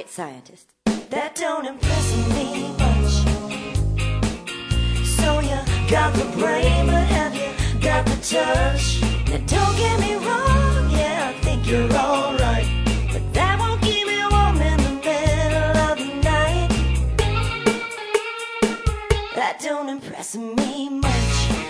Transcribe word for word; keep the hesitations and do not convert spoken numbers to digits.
rocket scientist. That don't impress me much. So you got the brain, but have you got the touch? Now don't get me wrong, yeah, I think you're alright, but that won't keep me warm in the middle of the night. That don't impress me much.